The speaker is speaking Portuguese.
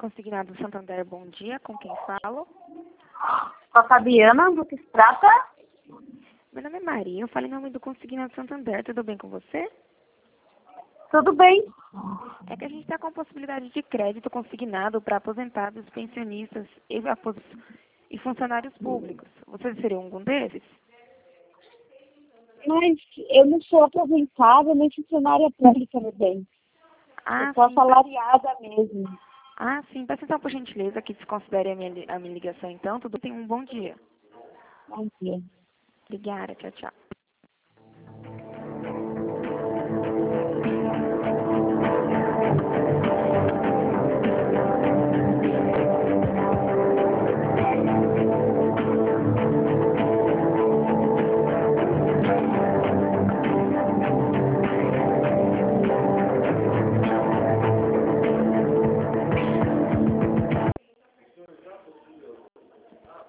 Consignado Santander, bom dia. Com quem falo? Com a Fabiana, do que se trata? Meu nome é Maria, eu falo em nome do Consignado Santander. Tudo bem com você? Tudo bem. É que a gente está com a possibilidade de crédito consignado para aposentados, pensionistas e funcionários públicos. Você seria algum deles? Mas eu não sou aposentada nem funcionária pública, meu bem. Eu sou Sim. assalariada mesmo. Sim. Peço então, por gentileza, que desconsidere a minha ligação, então. Tudo bem? Um bom dia. Bom dia. Obrigada. Tchau, tchau.